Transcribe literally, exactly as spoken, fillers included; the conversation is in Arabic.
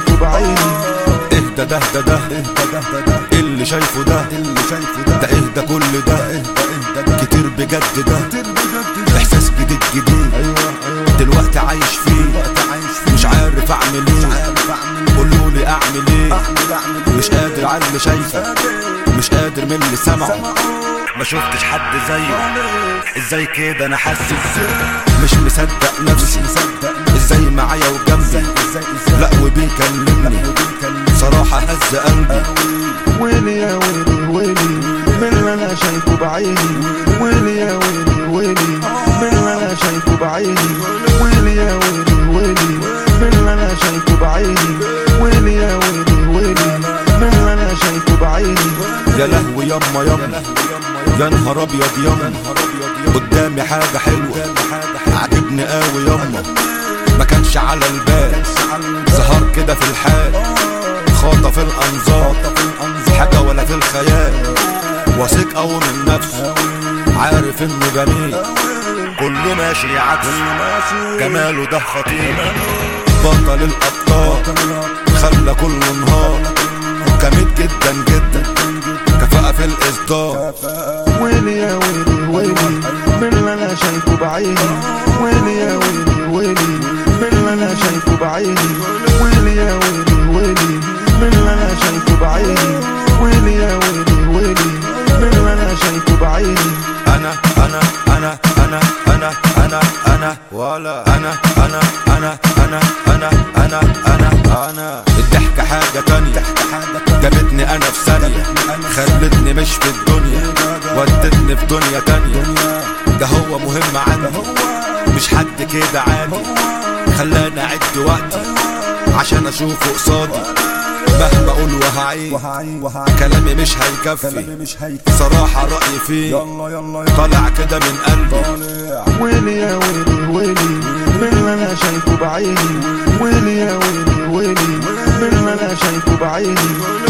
شايفه بعيني. اهدى ده ده ده اللي شايفه ده ده اهدى كل ده كتير بجد ده احساس جديد جديد دلوقتي عايش فيه مش عارف اعمل ايه قولولي اعمل ايه مش قادر على اللي شايفه مش قادر من اللي سمعه ما شفتش حد زيه ازاي كده انا حاسس مش مصدق نفسي ازاي معايا وجنبي لا وبيكلمني صراحة هز قلبي. ويلي يا ويلي ويلي من اللي انا شايفه بعيني. ويلي يا ويلي ويلي من اللي انا شايفه بعيني. ويلي يا ويلي ويلي من اللي انا شايفه بعيني. ويلي يا ويلي ويلي من اللي انا شايفه بعيني. يا لهوي يما يما يا نهار ابيض يما قدامي حاجة حلوة عجبني قوي يما ما كانش على البال ظهر كده في الحال خاطف الانظار حاجة ولا في الخيال واثق قوي من نفسه عارف انه جميل كله ماشي عكس جماله ده خطير بطل الابطال خلى كله نهار جامد جدا جدا كفاءة في الاصدار. ويلي يا ويلي ويلي من اللي انا شايفه بعيني. ويلي يا ويلي ويلي من اللي انا شايفه بعيني. ويلي يا ويلي ويلي من اللي انا شايفه بعيني. ويلي يا ويلي ويلي من اللي انا شايفه بعيني. انا انا انا انا انا انا انا ولا انا انا انا انا انا انا انا انا الضحكة حاجة تانية جابتني انا في ثانية خلتني مش في الدنيا ودتني في دنيا تانية ده هو مهم عندي مش حد كده عادي خلاني اعد وقتي عشان اشوفه قصادي مهما اقول وهعيد كلامي مش هيكفي صراحة رأيي فيه طالع كده من قلبي. ويلي يا ويلي ويلي من اللي انا شايفه بعيني. ويلي يا ويلي ويلي من اللي انا شايفه بعيني.